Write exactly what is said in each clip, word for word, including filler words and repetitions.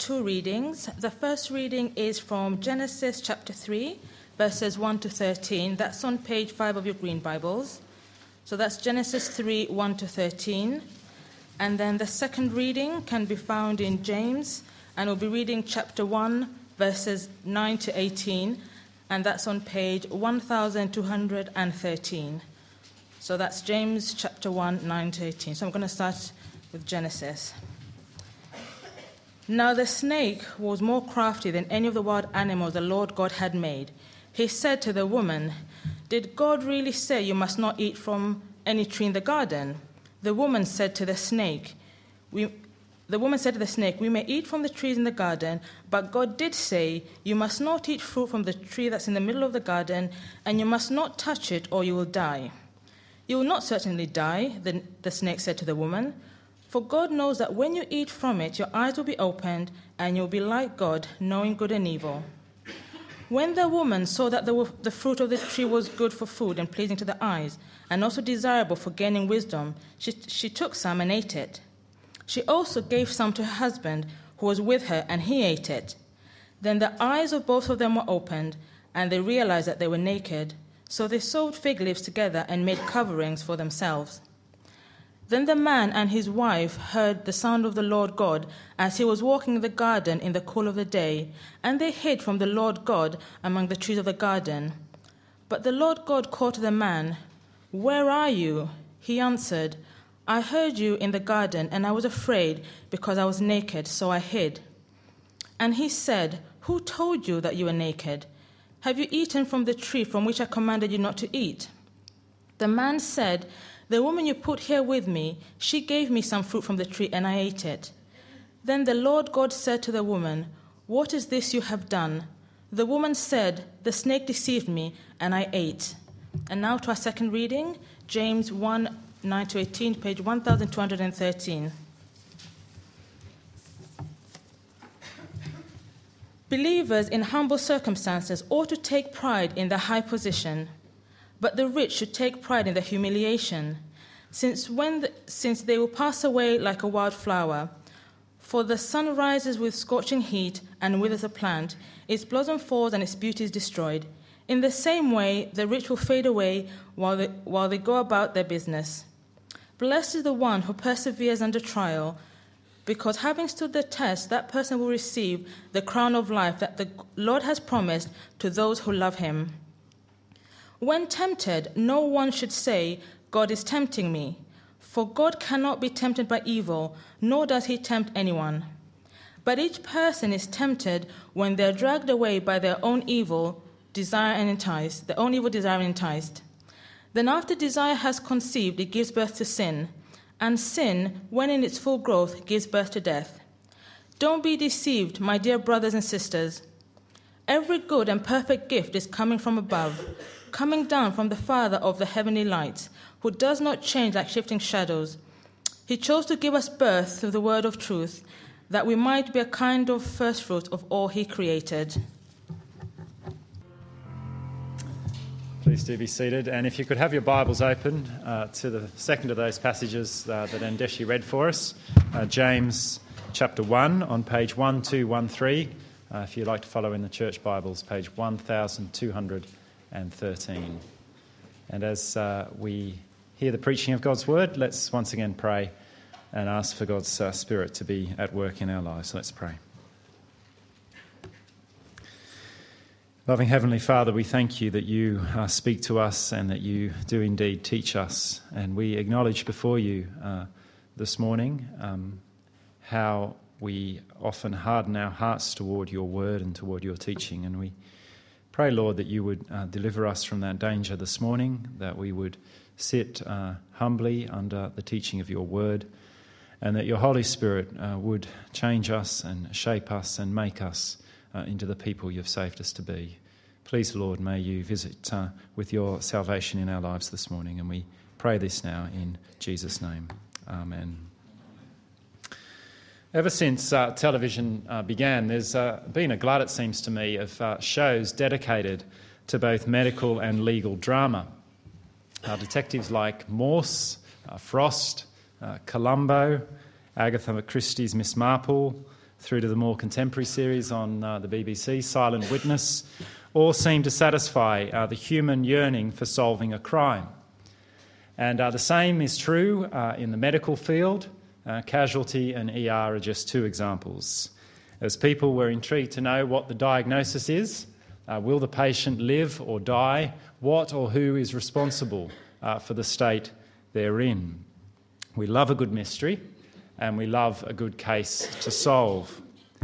two readings. The first reading is from Genesis chapter three, verses one to thirteen. That's on page five of your green Bibles. So that's Genesis three, one to thirteen. And then the second reading can be found in James, and we'll be reading chapter one, verses nine to eighteen, and that's on page one thousand two hundred thirteen. So that's James chapter one, nine to eighteen. So I'm going to start with Genesis. Now the snake was more crafty than any of the wild animals the Lord God had made. He said to the woman, "Did God really say you must not eat from any tree in the garden?" The woman said to the snake, we, the woman said to the snake, "We may eat from the trees in the garden, but God did say, you must not eat fruit from the tree that's in the middle of the garden, and you must not touch it or you will die." "You will not certainly die," the, the snake said to the woman, "for God knows that when you eat from it, your eyes will be opened, and you'll be like God, knowing good and evil." When the woman saw that the, the fruit of the tree was good for food and pleasing to the eyes, and also desirable for gaining wisdom, she, she took some and ate it. She also gave some to her husband, who was with her, and he ate it. Then the eyes of both of them were opened, and they realized that they were naked. So they sewed fig leaves together and made coverings for themselves. Then the man and his wife heard the sound of the Lord God as he was walking in the garden in the cool of the day, and they hid from the Lord God among the trees of the garden. But the Lord God called to the man, "Where are you?" He answered, "I heard you in the garden, and I was afraid because I was naked, so I hid." And he said, "Who told you that you were naked? Have you eaten from the tree from which I commanded you not to eat?" The man said, "The woman you put here with me, she gave me some fruit from the tree, and I ate it." Then the Lord God said to the woman, "What is this you have done?" The woman said, "The snake deceived me, and I ate." And now to our second reading, James one, nine to eighteen, page one thousand two hundred thirteen. Believers in humble circumstances ought to take pride in their high position, but the rich should take pride in their humiliation, since, when the, since they will pass away like a wild flower. For the sun rises with scorching heat and withers a plant, its blossom falls and its beauty is destroyed. In the same way, the rich will fade away while they, while they go about their business. Blessed is the one who perseveres under trial, because having stood the test, that person will receive the crown of life that the Lord has promised to those who love him. When tempted, no one should say, "God is tempting me," for God cannot be tempted by evil, nor does he tempt anyone. But each person is tempted when they are dragged away by their own evil desire and enticed, their own evil desire and enticed. Then after desire has conceived, it gives birth to sin, and sin, when in its full growth, gives birth to death. Don't be deceived, my dear brothers and sisters. Every good and perfect gift is coming from above, coming down from the Father of the heavenly lights, who does not change like shifting shadows. He chose to give us birth through the word of truth, that we might be a kind of first fruit of all he created. Please do be seated. And if you could have your Bibles open uh, to the second of those passages uh, that Andeshi read for us, uh, James chapter one on page one two one three. Uh, if you'd like to follow in the church Bibles, page one thousand two hundred thirteen. And as uh, we hear the preaching of God's word, let's once again pray and ask for God's uh, Spirit to be at work in our lives. Let's pray. Loving Heavenly Father, we thank you that you uh, speak to us and that you do indeed teach us. And we acknowledge before you uh, this morning um, how we often harden our hearts toward your word and toward your teaching. And we pray, Lord, that you would uh, deliver us from that danger this morning, that we would sit uh, humbly under the teaching of your word, and that your Holy Spirit uh, would change us and shape us and make us uh, into the people you've saved us to be. Please, Lord, may you visit uh, with your salvation in our lives this morning, and we pray this now in Jesus' name. Amen. Ever since uh, television uh, began, there's uh, been a glut, it seems to me, of uh, shows dedicated to both medical and legal drama. Uh, detectives like Morse, uh, Frost, uh, Columbo, Agatha Christie's Miss Marple, through to the more contemporary series on uh, the B B C, Silent Witness, all seem to satisfy uh, the human yearning for solving a crime. And uh, the same is true uh, in the medical field. Uh, casualty and E R are just two examples. As people, we're intrigued to know what the diagnosis is. Uh, will the patient live or die? What or who is responsible uh, for the state they're in? We love a good mystery, and we love a good case to solve.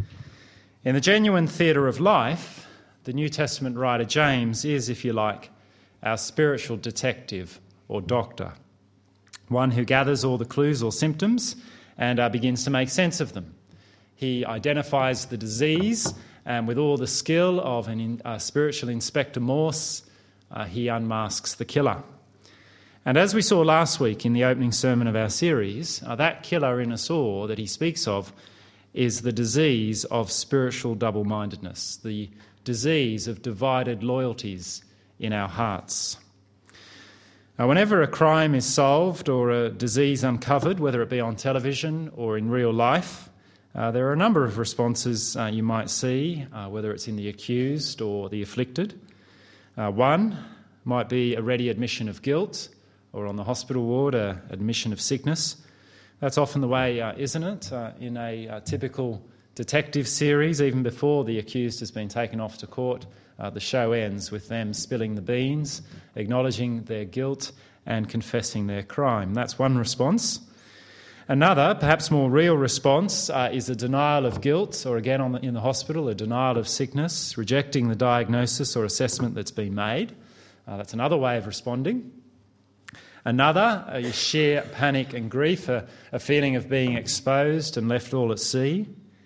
In the genuine theatre of life, the New Testament writer James is, if you like, our spiritual detective or doctor, one who gathers all the clues or symptoms and uh, begins to make sense of them. He identifies the disease, and with all the skill of a in, uh, spiritual Inspector Morse, uh, he unmasks the killer. And as we saw last week in the opening sermon of our series, uh, that killer in us all that he speaks of is the disease of spiritual double-mindedness, the disease of divided loyalties in our hearts. Now, whenever a crime is solved or a disease uncovered, whether it be on television or in real life, uh, there are a number of responses uh, you might see, uh, whether it's in the accused or the afflicted. Uh, one might be a ready admission of guilt, or on the hospital ward, a admission of sickness. That's often the way, uh, isn't it, uh, in a uh, typical detective series, even before the accused has been taken off to court, uh, the show ends with them spilling the beans, acknowledging their guilt and confessing their crime. That's one response. Another, perhaps more real response, uh, is a denial of guilt, or again on the, in the hospital, a denial of sickness, rejecting the diagnosis or assessment that's been made. Uh, that's another way of responding. Another, uh, you share panic and grief, a, a feeling of being exposed and left all at sea.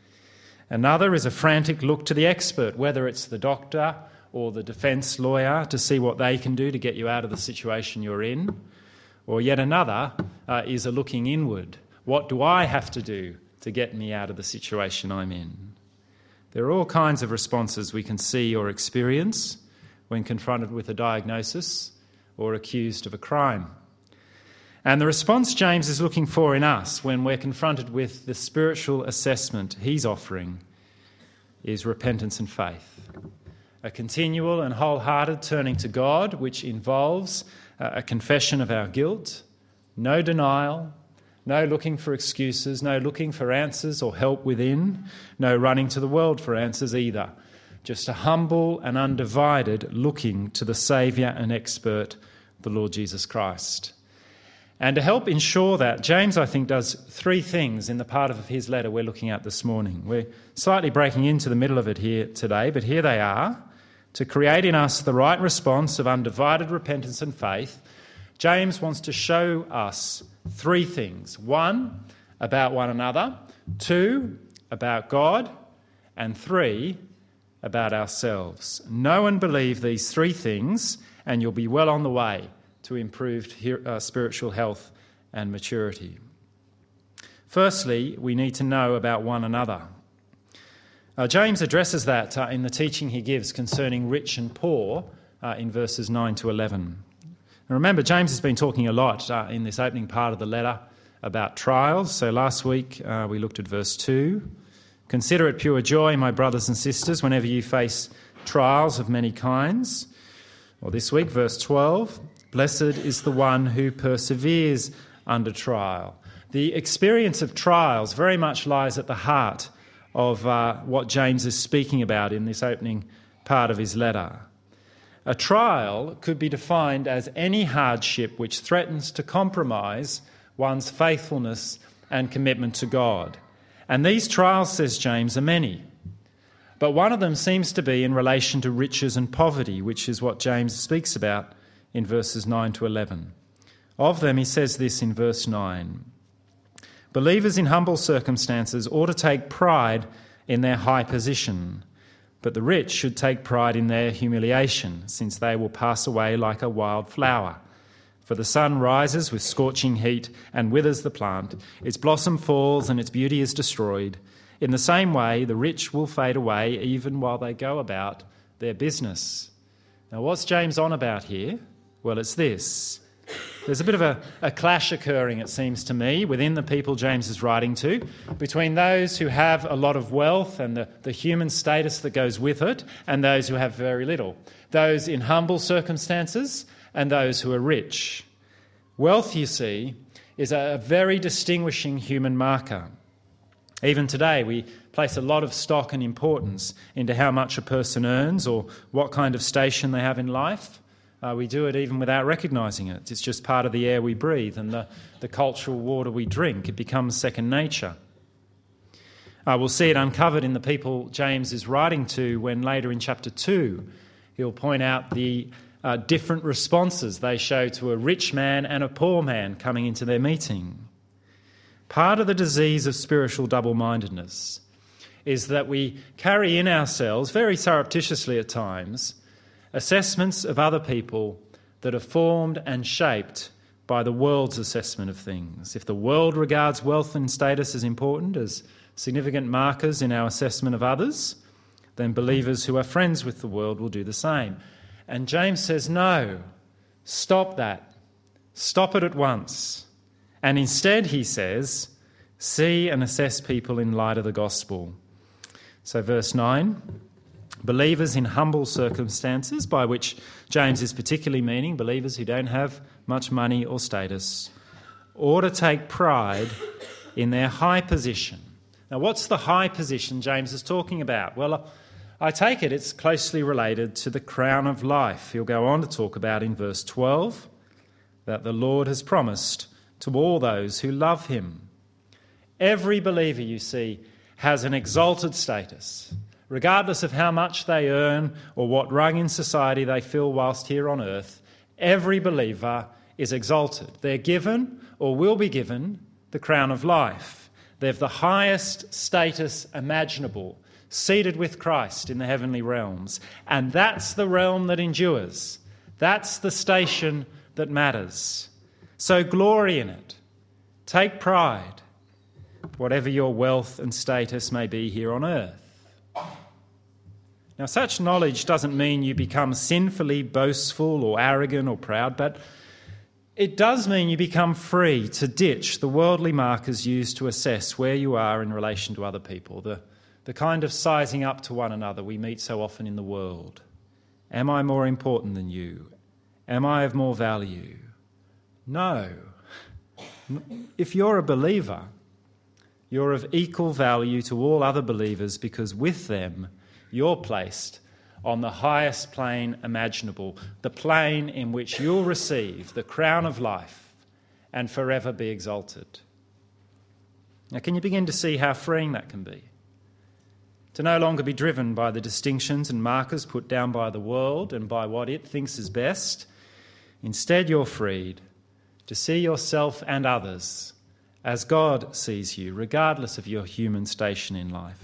Another is a frantic look to the expert, whether it's the doctor or the defence lawyer, to see what they can do to get you out of the situation you're in. Or yet another uh, is a looking inward. What do I have to do to get me out of the situation I'm in? There are all kinds of responses we can see or experience when confronted with a diagnosis or accused of a crime. And the response James is looking for in us when we're confronted with the spiritual assessment he's offering is repentance and faith. A continual and wholehearted turning to God, which involves a confession of our guilt, no denial, no looking for excuses, no looking for answers or help within, no running to the world for answers either. Just a humble and undivided looking to the Saviour and expert, the Lord Jesus Christ. And to help ensure that, James, I think, does three things in the part of his letter we're looking at this morning. We're slightly breaking into the middle of it here today, but here they are. To create in us the right response of undivided repentance and faith, James wants to show us three things. One, about one another. Two, about God. And three, about ourselves. Know and believe these three things, and you'll be well on the way to improved uh, spiritual health and maturity. Firstly, we need to know about one another. Uh, James addresses that uh, in the teaching he gives concerning rich and poor uh, in verses nine to eleven. And remember, James has been talking a lot uh, in this opening part of the letter about trials. So last week uh, we looked at verse two. Consider it pure joy, my brothers and sisters, whenever you face trials of many kinds. Or this week, verse twelve. Blessed is the one who perseveres under trial. The experience of trials very much lies at the heart of uh, what James is speaking about in this opening part of his letter. A trial could be defined as any hardship which threatens to compromise one's faithfulness and commitment to God. And these trials, says James, are many. But one of them seems to be in relation to riches and poverty, which is what James speaks about in verses nine to eleven. Of them, he says this in verse nine. Believers in humble circumstances ought to take pride in their high position, but the rich should take pride in their humiliation, since they will pass away like a wild flower. For the sun rises with scorching heat and withers the plant, its blossom falls and its beauty is destroyed. In the same way, the rich will fade away even while they go about their business. Now, what's James on about here? Well, it's this. There's a bit of a, a clash occurring, it seems to me, within the people James is writing to, between those who have a lot of wealth and the, the human status that goes with it, and those who have very little. Those in humble circumstances and those who are rich. Wealth, you see, is a very distinguishing human marker. Even today, we place a lot of stock and importance into how much a person earns or what kind of station they have in life. Uh, we do it even without recognising it. It's just part of the air we breathe and the, the cultural water we drink. It becomes second nature. Uh, we'll see it uncovered in the people James is writing to when later in chapter two he'll point out the uh, different responses they show to a rich man and a poor man coming into their meeting. Part of the disease of spiritual double-mindedness is that we carry in ourselves, very surreptitiously at times, assessments of other people that are formed and shaped by the world's assessment of things. If the world regards wealth and status as important, as significant markers in our assessment of others, then believers who are friends with the world will do the same. And James says, no, stop that. Stop it at once. And instead, he says, see and assess people in light of the gospel. So verse nine, believers in humble circumstances, by which James is particularly meaning believers who don't have much money or status, ought to take pride in their high position. Now, what's the high position James is talking about? Well, I take it it's closely related to the crown of life. He'll go on to talk about in verse twelve that the Lord has promised to all those who love him. Every believer, you see, has an exalted status, regardless of how much they earn or what rung in society they fill whilst here on earth. Every believer is exalted. They're given or will be given the crown of life. They've the highest status imaginable, seated with Christ in the heavenly realms. And that's the realm that endures. That's the station that matters. So glory in it. Take pride, whatever your wealth and status may be here on earth. Now, such knowledge doesn't mean you become sinfully boastful or arrogant or proud, but it does mean you become free to ditch the worldly markers used to assess where you are in relation to other people, the, the kind of sizing up to one another we meet so often in the world. Am I more important than you? Am I of more value? No. If you're a believer, you're of equal value to all other believers because with them you're placed on the highest plane imaginable, the plane in which you'll receive the crown of life and forever be exalted. Now, can you begin to see how freeing that can be? To no longer be driven by the distinctions and markers put down by the world and by what it thinks is best. Instead, you're freed to see yourself and others as God sees you, regardless of your human station in life.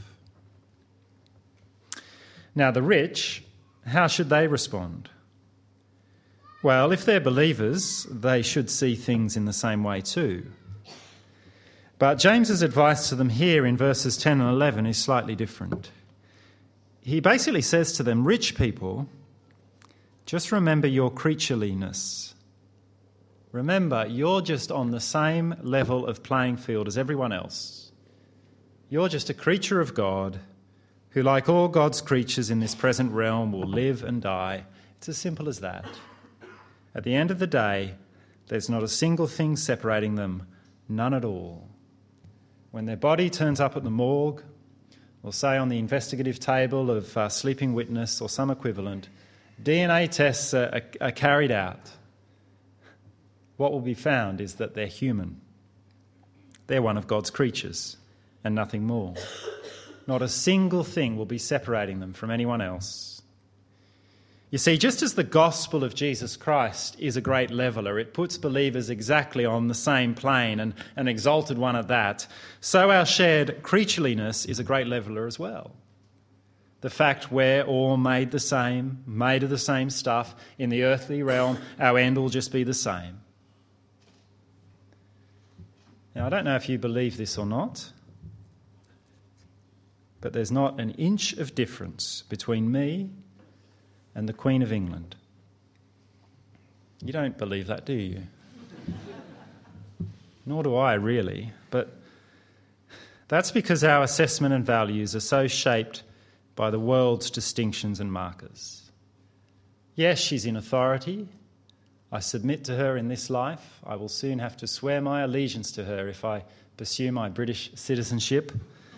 Now, the rich, how should they respond? Well, if they're believers, they should see things in the same way too. But James's advice to them here in verses ten and eleven is slightly different. He basically says to them, rich people, just remember your creatureliness. Remember, you're just on the same level of playing field as everyone else. You're just a creature of God who, like all God's creatures in this present realm, will live and die. It's as simple as that. At the end of the day, there's not a single thing separating them, none at all. When their body turns up at the morgue, or say on the investigative table of uh, sleeping witness or some equivalent, D N A tests are, are, are carried out. What will be found is that they're human. They're one of God's creatures and nothing more. Not a single thing will be separating them from anyone else. You see, just as the gospel of Jesus Christ is a great leveller, it puts believers exactly on the same plane, and an exalted one at that, so our shared creatureliness is a great leveller as well. The fact we're all made the same, made of the same stuff, in the earthly realm, our end will just be the same. Now, I don't know if you believe this or not, but there's not an inch of difference between me and the Queen of England. You don't believe that, do you? Nor do I, really. But that's because our assessment and values are so shaped by the world's distinctions and markers. Yes, she's in authority. I submit to her in this life. I will soon have to swear my allegiance to her if I pursue my British citizenship.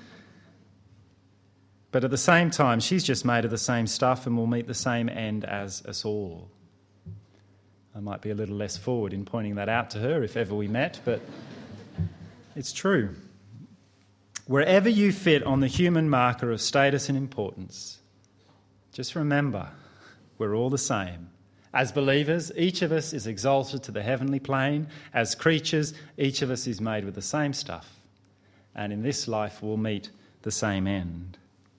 But at the same time, she's just made of the same stuff and will meet the same end as us all. I might be a little less forward in pointing that out to her if ever we met, but it's true. Wherever you fit on the human marker of status and importance, just remember, we're all the same. As believers, each of us is exalted to the heavenly plane. As creatures, each of us is made with the same stuff. And in this life, we'll meet the same end.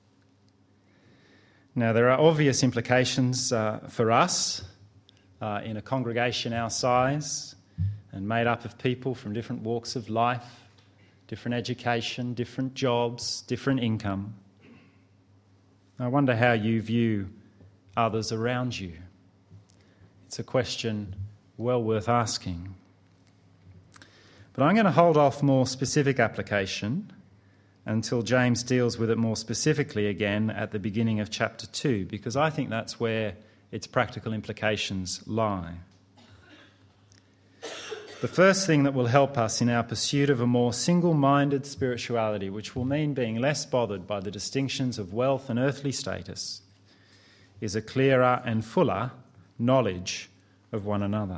Now, there are obvious implications uh, for us uh, in a congregation our size and made up of people from different walks of life, different education, different jobs, different income. I wonder how you view others around you. It's a question well worth asking. But I'm going to hold off more specific application until James deals with it more specifically again at the beginning of chapter two, because I think that's where its practical implications lie. The first thing that will help us in our pursuit of a more single-minded spirituality, which will mean being less bothered by the distinctions of wealth and earthly status, is a clearer and fuller knowledge of one another.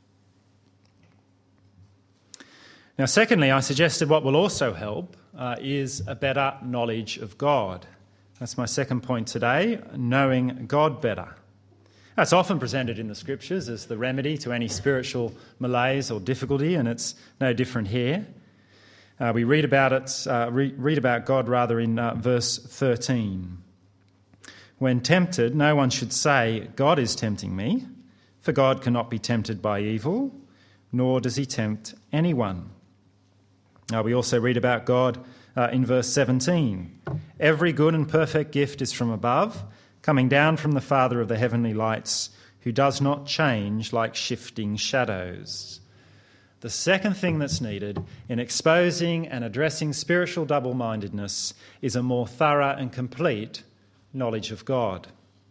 Now, secondly, I suggested what will also help uh, is a better knowledge of God. That's my second point today, knowing God better. That's often presented in the Scriptures as the remedy to any spiritual malaise or difficulty, and it's no different here. Uh, we read about it, uh, re- read about God rather in uh, verse thirteen. When tempted, no one should say, God is tempting me, for God cannot be tempted by evil, nor does he tempt anyone. Now, we also read about God uh, in verse seventeen. Every good and perfect gift is from above, coming down from the Father of the heavenly lights, who does not change like shifting shadows. The second thing that's needed in exposing and addressing spiritual double-mindedness is a more thorough and complete knowledge of God.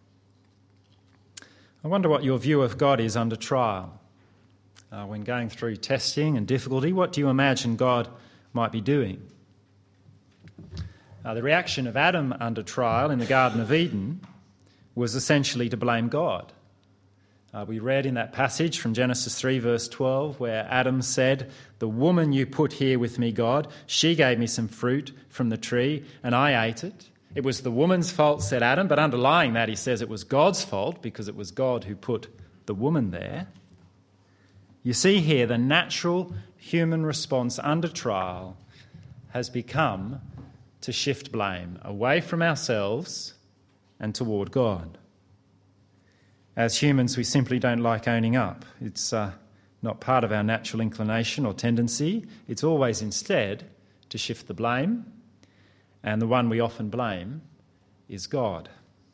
I wonder what your view of God is under trial. Uh, when going through testing and difficulty, what do you imagine God might be doing? Uh, the reaction of Adam under trial in the Garden of Eden was essentially to blame God. Uh, we read in that passage from Genesis three, verse twelve, where Adam said, "The woman you put here with me, God, she gave me some fruit from the tree, and I ate it. It was the woman's fault," said Adam, but underlying that he says it was God's fault because it was God who put the woman there. You see here the natural human response under trial has become to shift blame away from ourselves and toward God. As humans, we simply don't like owning up. It's uh, not part of our natural inclination or tendency. It's always instead to shift the blame, and the one we often blame is God.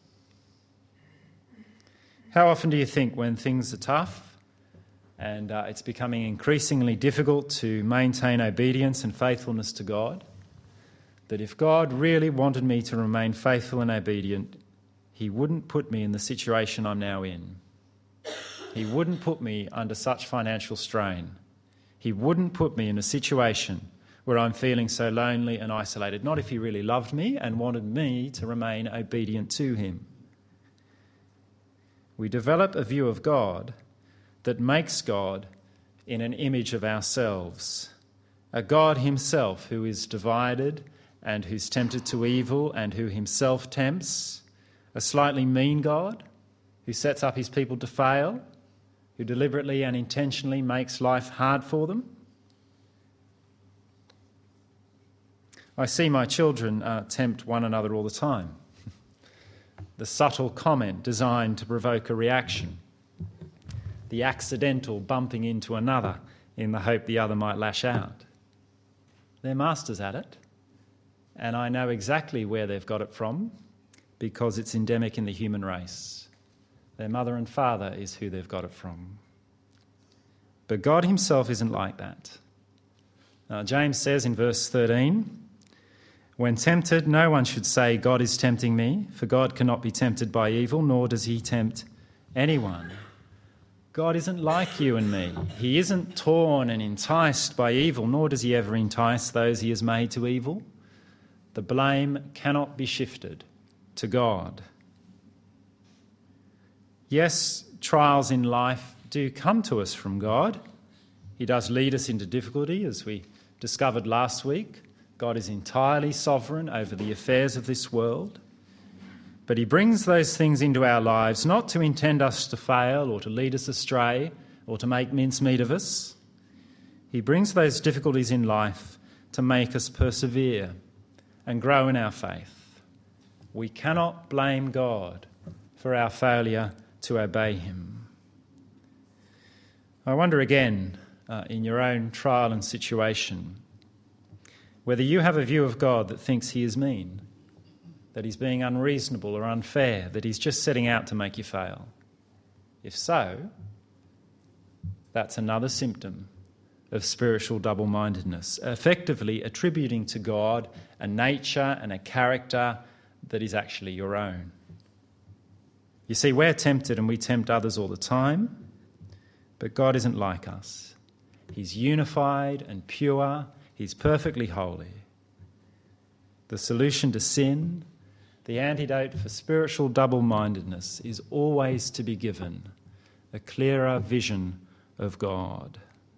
How often do you think when things are tough and uh, it's becoming increasingly difficult to maintain obedience and faithfulness to God, that if God really wanted me to remain faithful and obedient, he wouldn't put me in the situation I'm now in. He wouldn't put me under such financial strain. He wouldn't put me in a situation where I'm feeling so lonely and isolated, not if he really loved me and wanted me to remain obedient to him. We develop a view of God that makes God in an image of ourselves, a God himself who is divided and who's tempted to evil and who himself tempts, a slightly mean God who sets up his people to fail, who deliberately and intentionally makes life hard for them. I see my children uh, tempt one another all the time. The subtle comment designed to provoke a reaction, the accidental bumping into another in the hope the other might lash out. They're masters at it, and I know exactly where they've got it from, because it's endemic in the human race. Their mother and father is who they've got it from. But God himself isn't like that. Uh, James says in verse thirteen, "When tempted, no one should say, 'God is tempting me,' for God cannot be tempted by evil, nor does he tempt anyone." God isn't like you and me. He isn't torn and enticed by evil, nor does he ever entice those he has made to evil. The blame cannot be shifted to God. Yes, trials in life do come to us from God. He does lead us into difficulty, as we discovered last week. God is entirely sovereign over the affairs of this world. But he brings those things into our lives not to intend us to fail or to lead us astray or to make mincemeat of us. He brings those difficulties in life to make us persevere and grow in our faith. We cannot blame God for our failure to obey him. I wonder again, uh, in your own trial and situation, whether you have a view of God that thinks he is mean, that he's being unreasonable or unfair, that he's just setting out to make you fail. If so, that's another symptom of spiritual double-mindedness, effectively attributing to God a nature and a character that is actually your own. You see, we're tempted and we tempt others all the time, but God isn't like us. He's unified and pure. He's perfectly holy. The solution to sin, the antidote for spiritual double-mindedness, is always to be given a clearer vision of God.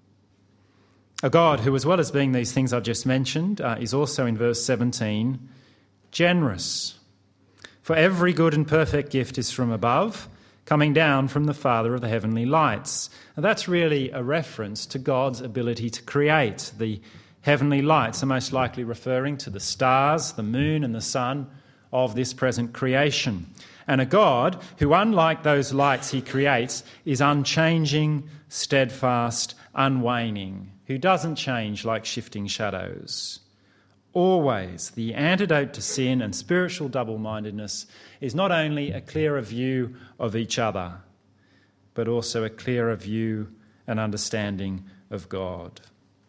A God who, as well as being these things I've just mentioned, uh, is also in verse seventeen, generous. For every good and perfect gift is from above, coming down from the Father of the heavenly lights. And that's really a reference to God's ability to create. The heavenly lights are most likely referring to the stars, the moon and the sun of this present creation. And a God who, unlike those lights he creates, is unchanging, steadfast, unwaning, who doesn't change like shifting shadows. Always, the antidote to sin and spiritual double-mindedness is not only a clearer view of each other, but also a clearer view and understanding of God.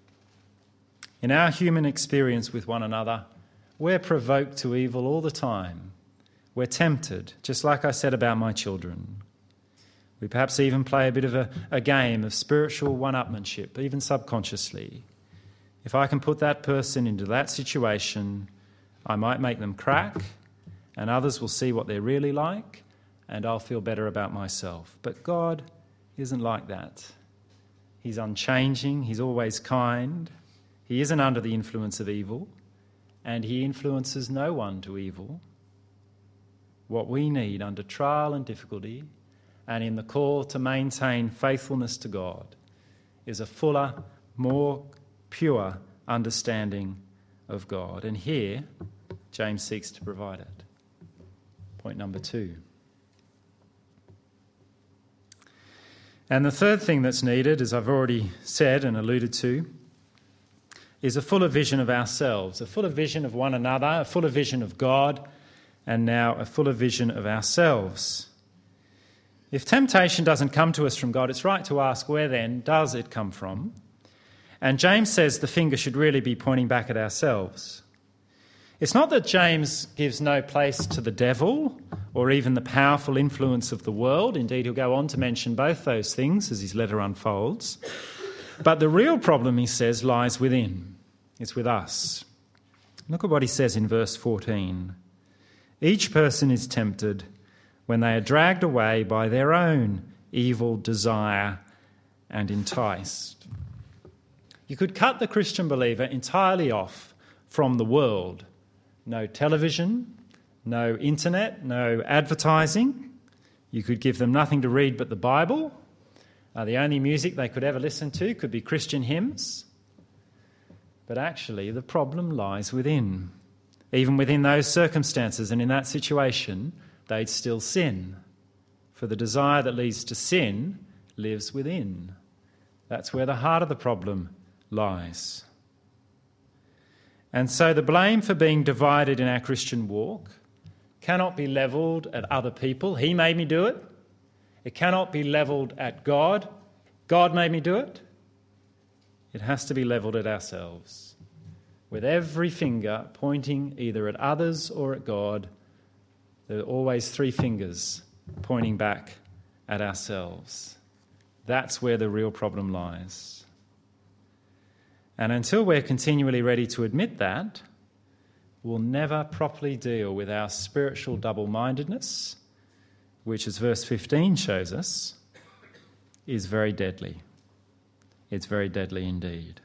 In our human experience with one another, we're provoked to evil all the time. We're tempted, just like I said about my children. We perhaps even play a bit of a, a game of spiritual one-upmanship, even subconsciously. If I can put that person into that situation, I might make them crack, and others will see what they're really like, and I'll feel better about myself. But God isn't like that. He's unchanging, he's always kind, he isn't under the influence of evil, and he influences no one to evil. What we need under trial and difficulty, and in the call to maintain faithfulness to God, is a fuller, more pure understanding of God. And here, James seeks to provide it. Point number two. And the third thing that's needed, as I've already said and alluded to, is a fuller vision of ourselves, a fuller vision of one another, a fuller vision of God, and now a fuller vision of ourselves. If temptation doesn't come to us from God, it's right to ask, where then does it come from? And James says the finger should really be pointing back at ourselves. It's not that James gives no place to the devil or even the powerful influence of the world. Indeed, he'll go on to mention both those things as his letter unfolds. But the real problem, he says, lies within. It's with us. Look at what he says in verse fourteen. Each person is tempted when they are dragged away by their own evil desire and enticed. You could cut the Christian believer entirely off from the world. No television, no internet, no advertising. You could give them nothing to read but the Bible. Uh, the only music they could ever listen to could be Christian hymns. But actually, the problem lies within. Even within those circumstances and in that situation, they'd still sin. For the desire that leads to sin lives within. That's where the heart of the problem lies. And so the blame for being divided in our Christian walk cannot be levelled at other people. He made me do it. It cannot be levelled at God. God made me do it. it has to be levelled at ourselves, with every finger pointing either at others or at God. There are always three fingers pointing back at ourselves. That's where the real problem lies. And until we're continually ready to admit that, we'll never properly deal with our spiritual double-mindedness, which, as verse fifteen shows us, is very deadly. It's very deadly indeed.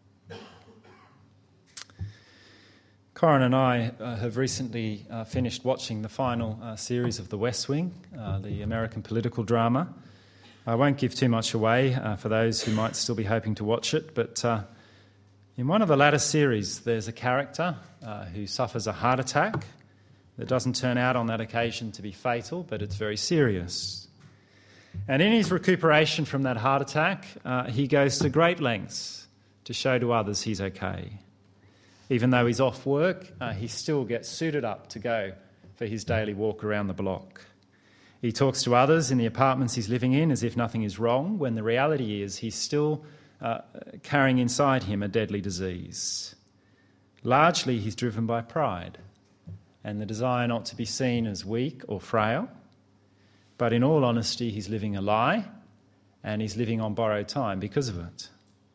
Corin and I uh, have recently uh, finished watching the final uh, series of The West Wing, uh, the American political drama. I won't give too much away uh, for those who might still be hoping to watch it, but uh, in one of the latter series there's a character uh, who suffers a heart attack that doesn't turn out on that occasion to be fatal, but it's very serious. And in his recuperation from that heart attack, uh, he goes to great lengths to show to others he's okay. Even though he's off work, uh, he still gets suited up to go for his daily walk around the block. He talks to others in the apartments he's living in as if nothing is wrong, when the reality is he's still uh, carrying inside him a deadly disease. Largely, he's driven by pride and the desire not to be seen as weak or frail. But in all honesty, he's living a lie, and he's living on borrowed time because of it.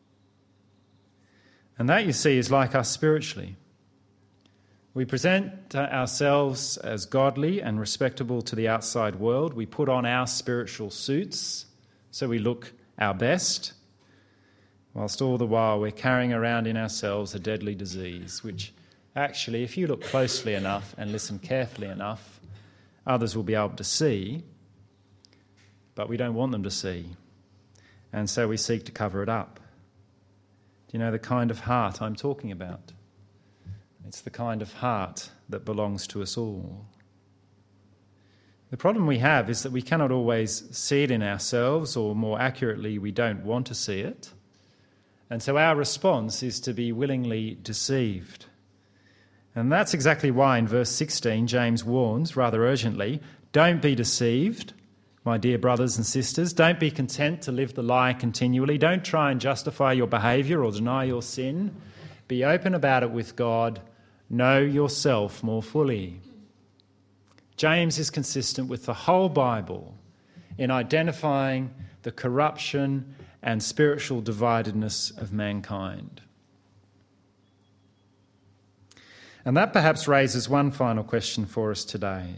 And that, you see, is like us spiritually. We present ourselves as godly and respectable to the outside world. We put on our spiritual suits so we look our best, whilst all the while we're carrying around in ourselves a deadly disease, which actually, if you look closely enough and listen carefully enough, others will be able to see, but we don't want them to see. And so we seek to cover it up. Do you know the kind of heart I'm talking about? It's the kind of heart that belongs to us all. The problem we have is that we cannot always see it in ourselves, or more accurately, we don't want to see it. And so our response is to be willingly deceived. And that's exactly why in verse sixteen, James warns rather urgently, don't be deceived, my dear brothers and sisters. Don't be content to live the lie continually. Don't try and justify your behaviour or deny your sin. Be open about it with God. Know yourself more fully. James is consistent with the whole Bible in identifying the corruption and spiritual dividedness of mankind. And that perhaps raises one final question for us today.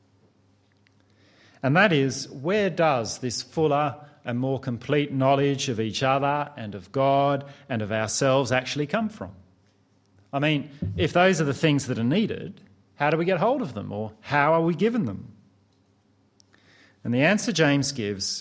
And that is, where does this fuller and more complete knowledge of each other and of God and of ourselves actually come from? I mean, if those are the things that are needed, how do we get hold of them, or how are we given them? And the answer James gives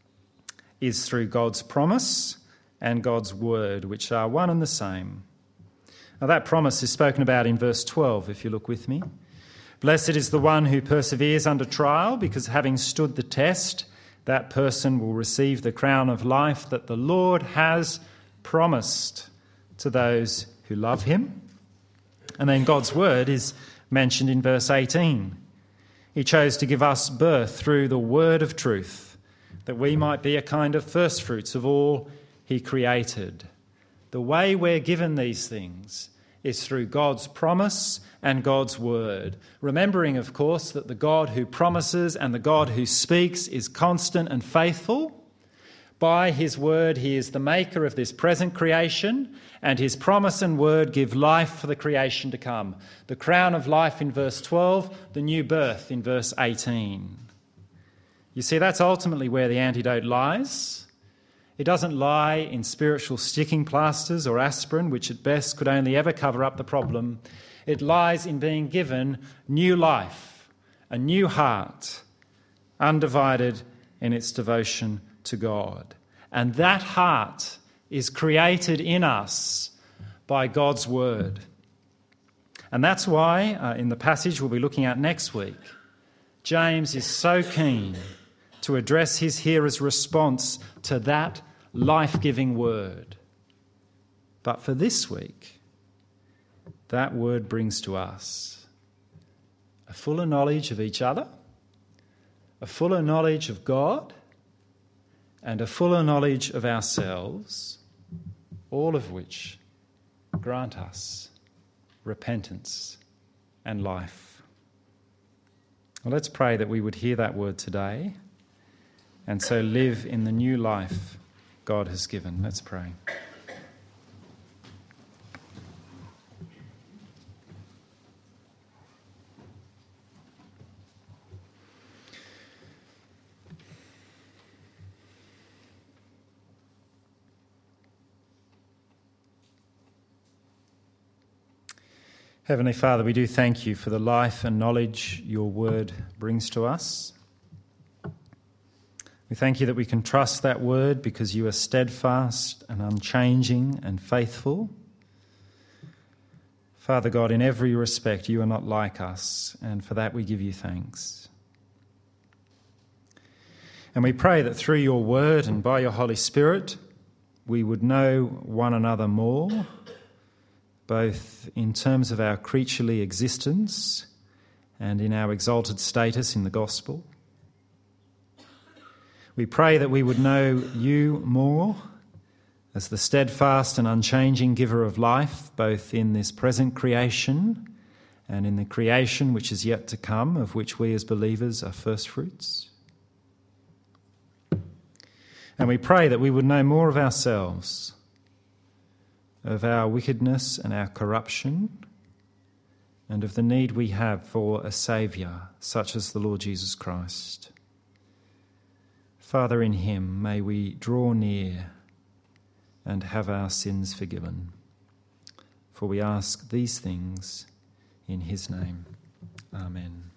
is through God's promise and God's word, which are one and the same. Now, that promise is spoken about in verse twelve, if you look with me. Blessed is the one who perseveres under trial, because having stood the test, that person will receive the crown of life that the Lord has promised to those who love him. And then God's word is mentioned in verse eighteen. He chose to give us birth through the word of truth, that we might be a kind of firstfruits of all he created. The way we're given these things is through God's promise and God's word. Remembering, of course, that the God who promises and the God who speaks is constant and faithful. By his word, he is the maker of this present creation, and his promise and word give life for the creation to come. The crown of life in verse twelve, the new birth in verse eighteen. You see, that's ultimately where the antidote lies. It doesn't lie in spiritual sticking plasters or aspirin, which at best could only ever cover up the problem. It lies in being given new life, a new heart, undivided in its devotion to God. And that heart is created in us by God's word. And that's why, uh, in the passage we'll be looking at next week, James is so keen to address his hearers' response to that life-giving word. But for this week, that word brings to us a fuller knowledge of each other, a fuller knowledge of God, and a fuller knowledge of ourselves, all of which grant us repentance and life. Well, let's pray that we would hear that word today and so live in the new life God has given. Let's pray. Heavenly Father, we do thank you for the life and knowledge your word brings to us. We thank you that we can trust that word because you are steadfast and unchanging and faithful. Father God, in every respect you are not like us, and for that we give you thanks. And we pray that through your word and by your Holy Spirit we would know one another more, both in terms of our creaturely existence and in our exalted status in the gospel. We pray that we would know you more as the steadfast and unchanging giver of life, both in this present creation and in the creation which is yet to come, of which we as believers are first fruits. And we pray that we would know more of ourselves, of our wickedness and our corruption, and of the need we have for a Saviour such as the Lord Jesus Christ. Father, in him may we draw near and have our sins forgiven. For we ask these things in his name. Amen.